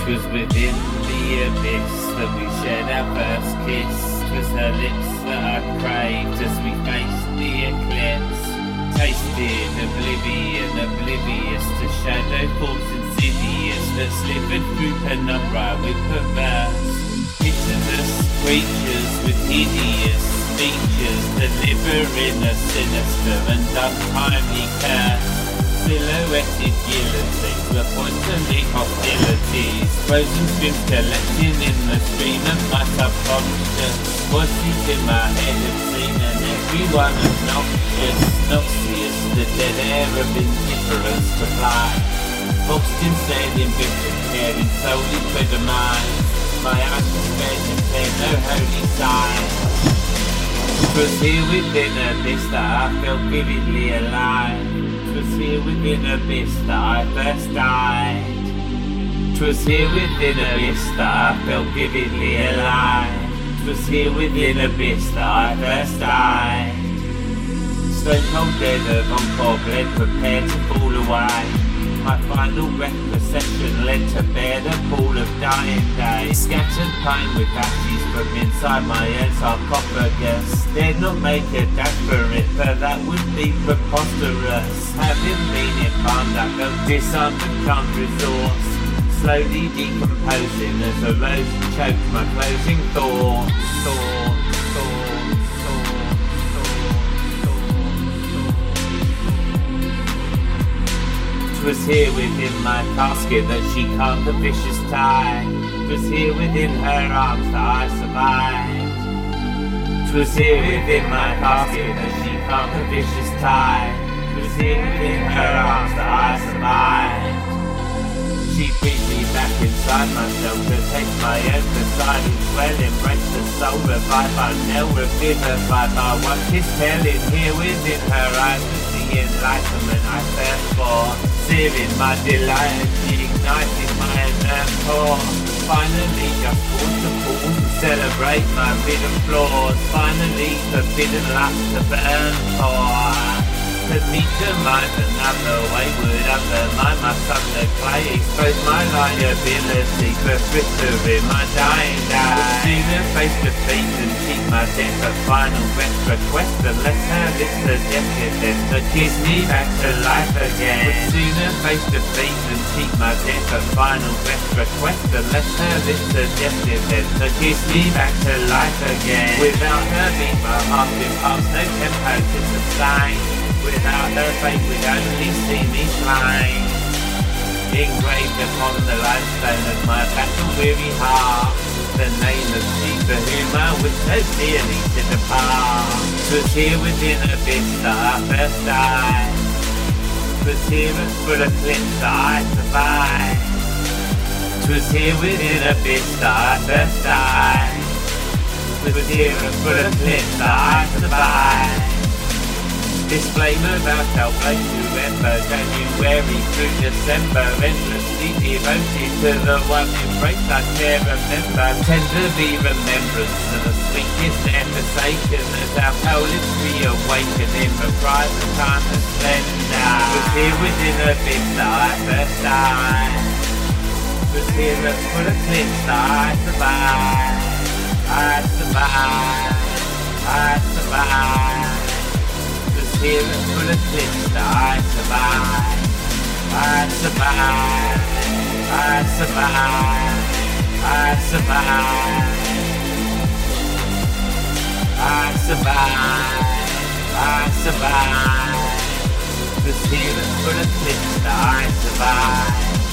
'Twas within the abyss that we shared our first kiss. 'Twas her lips that I craved as we faced the eclipse. Tasted oblivion, oblivious to shadow thoughts insidious that slithered through penumbra with perverse, pitiless creatures with hideous features, delivering a sinister and untimely curse. Silhouetted guillotines were pointing hostilities, frozen streams collecting in the stream of my subconscious. Voices in my head have seen and everyone obnoxious, noxious, the dead air of indifference to fly. Boxed instead in bitter caring solely for demise. My eyes were spared to clear no holy sign. 'Twas here within abyss that I felt vividly alive. 'Twas here within abyss that I first died. 'Twas here within abyss that I felt vividly alive. 'Twas here within abyss that I first died. Stone cold dead of encore bled, prepared to fall away. My final retrocession led to bear the pall of dying days. Scattered pain with ashes from inside my own sarcophagus. Dared not make a dash for it, for that would be preposterous. Having been embalmed, I felt disarmed and can't resource. Slowly decomposing as a rose choked my closing thoughts. 'Twas here within my casket that she carved the vicious tie. 'Twas here within her arms that I survived. 'Twas here within my casket that she carved the vicious tie. 'Twas here within her arms that I survived. She breathed me back inside myself to taste my own presiding swell, embrace the soul, revive my knell, revivify my one kiss, telling here within her eyes was the enlightenment I thirst for. Searing my delight, igniting my inert core. Finally just cause to fall, celebrate my hidden flaws. Finally forbidden lust to burn for. To meet demise another wayward undermine my subject clay. Expose my liability for frittering my dying day. Sooner face defeat than cheat my death a final best request. Unless her lips suggested then to kiss me back to life again. Sooner face defeat than cheat my death a final best request. Unless her lips suggested then to kiss me back to life again. Without her beat my heart imparts no tempo to sustain. Without her fate would only see me slain. Engraved upon the limestone of my battle-weary heart, the name of she for whom I would so dearly to depart. 'Twas here within abyss that I first died. 'Twas here at foot of cliffs that I survived. 'Twas here within abyss that I first died. 'Twas here at foot of cliffs that I survived. This flame of our outbreak November, January through December, endlessly devoted to the one embrace I care remember. Tender be remembrance of the sweetest and forsaken as our pale lips reawaken in reprise of time and splendor. 'Twas here within abyss that I first died. 'Twas here at foot of cliffs that I survived. I survived. I survived. Here at full of cliffs that I survived. I survived. I survived. I survived. I survived. I survived. 'Twas here at full of cliffs that I survived.